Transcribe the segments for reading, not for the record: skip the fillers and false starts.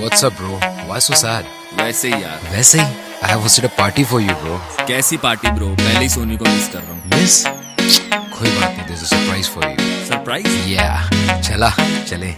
What's up, bro? Why so sad? वैसे ही यार। वैसे ही I have hosted a party for you, bro. कैसी पार्टी ब्रो? पहले ही सोनी को मिस कर रहा हूँ। Miss? कोई बात नहीं, there's a surprise for you. Surprise? Yeah. चले।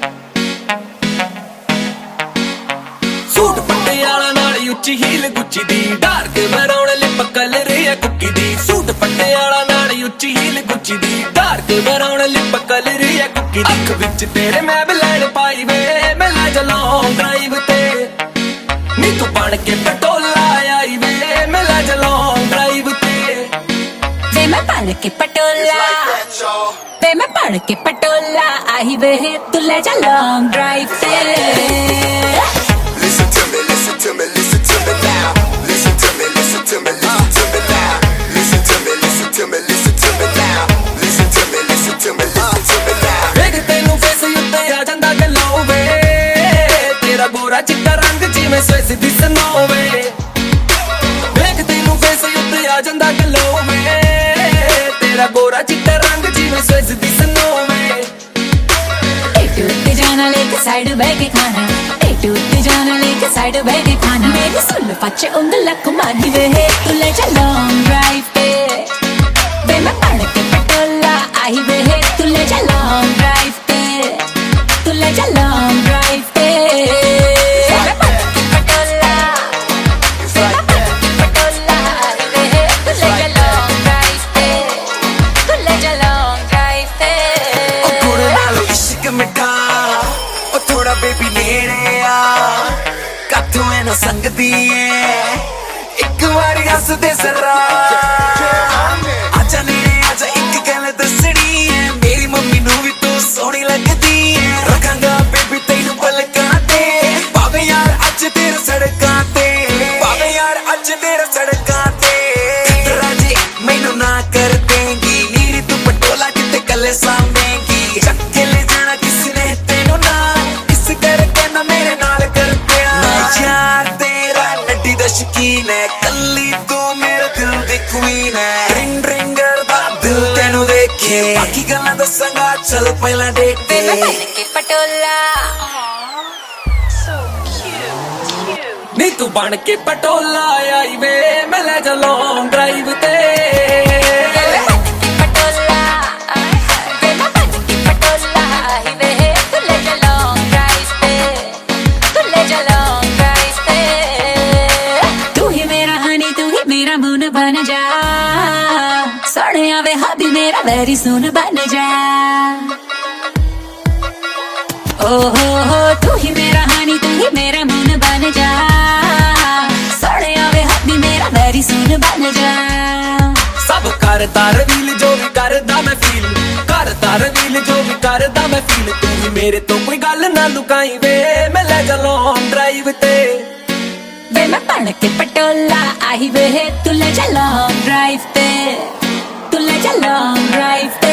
सूट पट्टे वाला नाल उच्ची हील गुच्ची दी, डार्क मराउन लिप कलर है कुकी दी। सूट पट्टे वाला नाल उच्ची हील गुच्ची दी, डार्क मराउन लिप कलर है कुकी दी। अख विच तेरे मैं ब्लैंड पाई वे, मैं ले चला ड्राइव ते। नी तू बन के पटोला आई वे, मैं ले चला ड्राइव ते। वे मैं बन के पटोला, वे मैं बन के पटोला आई वे, तू ले जा लॉन्ग ड्राइव पे। Listen to me, listen to me, listen to me now. Listen to me, listen to me, listen to me now. Listen to me, listen to me, listen to me now. Listen to me, listen to me, listen to me now. ਵੇਖ ਤੈਨੂੰ face ਉੱਤੇ ਆ ਜਾਂਦਾ ਗਲੋ ਵੇ, ਤੇਰਾ ਗੋਰਾ ਚਿੱਟਾ ਰੰਗ ਜਿਵੇਂ ਸਵਿਸ ਦੀ ਸਨੋ ਵੇ। ਵੇਖ ਤੈਨੂੰ ਫੇਸ ਉੱਤੇ ਆ ਜਾਂਦਾ ਗਲੋ ਵੇ, ਤੇਰਾ ਗੋਰਾ ਚਿੱਟਾ ਰੰਗ ਜਿਵੇਂ ਸਵਿਸ ਦੀ ਸਨੋ ਵੇ। टूट जाना लेके साइड बह के खाना, टूट जाना लेके साइड बह के खाना। मेरी सुन पच्चे उंगल कुमारी वे, तू ले जा लॉन्ग ड्राइव पे। वे मैं बन के पटोला आई वे, तू ले जा लॉन्ग ड्राइव पे, तू ले जा लॉन्ग ड्राइव पे। वे मैं बन के पटोला, वे मैं बन के पटोला आई वे, तू ले जा लॉन्ग ड्राइव पे, तू ले जा लॉन्ग ड्राइव पे। ਕੁੜੇ ਨਾਲ ਇਸ਼ਕ ਮਿੱਠਾ, ਉਹ ਥੋੜਾ ਬੇਬੀ ਨੇੜੇ ਆ, ਕਾਤੋਂ ਐਨੋ ਸੰਗਦੀ ਏ, ਇੱਕ ਵਾਰੀ ਹੱਸ ਦੇ ਜ਼ਰਾ। ਆਜਾ ਨੇੜੇ ਆਜਾ, ਇੱਕ ਗੱਲ ਦੱਸਣੀ ਏ, ਮੇਰੀ ਮੰਮੀ ਨੂੰ ਵੀ ਤੂੰ ਸੋਹਣੀ ਲੱਗਦੀ ਏ। ਰੱਖਾਂਗਾ ਬੇਬੀ ਤੈਨੂੰ ਪਲਕਾਂ ਤੇ, ਭਾਵੇਂ ਯਾਰ ਅੱਜ ਤੇਰੇ ਸੜਕਾਂ ਤੇ, ਭਾਵੇਂ ਯਾਰ ਅੱਜ ਤੇਰੇ ਸੜਕਾਂ ਤੇ। ਖਤਰਾ ਜੇ ਮੈਨੂੰ ਨਾ ਕਰ ਦੇਂਗੀ, ਨੀਰੀ ਤੂੰ ਪਟੋਲਾ ਕਿਤੇ ਕੱਲੇ ਸਾਂਭੇਂਗੀ। ਚੱਕ ਕੇ ਲੈ ਜਾਣਾ ਕਿਸੇ ਨੇ ਤੈਨੂੰ ਨਾਲ, ਇਸ ਕਰਕੇ ਨਾ ਮੇਰੇ ਨਾਲ ਕਰ ਪਿਆ। ਮੈਂ ਯਾਰ ਤੇਰਾ ਨੱਡੀ ਦਾ ਸ਼ੌਕੀਨ ਹੈ, ਕੱਲੀ ਤੂੰ ਮੇਰੇ ਦਿਲ ਦੀ ਕੁਈਨ ਹੈ। ਰਿੰਗ ਰਿੰਗ ਕਰਦਾ ਦਿਲ ਤੈਨੂੰ ਦੇਖੇ, ਬਾਕੀ ਗੱਲਾਂ ਦੱਸਾਂਗਾ ਚੱਲ ਪਹਿਲਾਂ ਡੇਟ ਤੇ। वे मैं बन के पटोला, ਨੀ ਤੂੰ ਬਣ ਕੇ ਪਟੋਲਾ ਆਈ ਵੇ, ਮੈਂ ਲੈ ਜਾ ਲੌਂਗ ਡਰਾਈਵ ਤੇ। वे मैं बन के पटोला, वे मैं बन के पटोला आई वे, तू ले जा लॉन्ग ड्राइव पे, तू ले जा लॉन्ग ड्राइव पे। तू ही मेरा हनी, तू ही मेरा मून बन जा, सोने आवे हबी मेरा वेरी सून बन जा। हो तू ही मेरा हनी, तू ही मेरा मून बन जा, सोने आवे हबी मेरा वेरी सून बन जा। ਸਭ ਕਰਦਾ ਰਵੀਲ ਜੋ ਵੀ ਕਰਦਾ ਮੈਂ ਫੀਲ, ਕਰਦਾ ਰਵੀਲ ਜੋ ਵੀ ਕਰਦਾ ਮੈਂ ਫੀਲ। ਤੂੰ ਵੀ ਮੇਰੇ ਤੋਂ ਕੋਈ ਗੱਲ ਨਾ ਲੁਕਾਈ ਵੇ, ਮੈਂ ਲੈ ਜਾ ਲੌਂਗ ਡਰਾਈਵ ਤੇ। वे मैं बन के पटोला आई वे, तू ले जा लॉन्ग ड्राइव पे, तू ले जा लॉन्ग ड्राइव पे।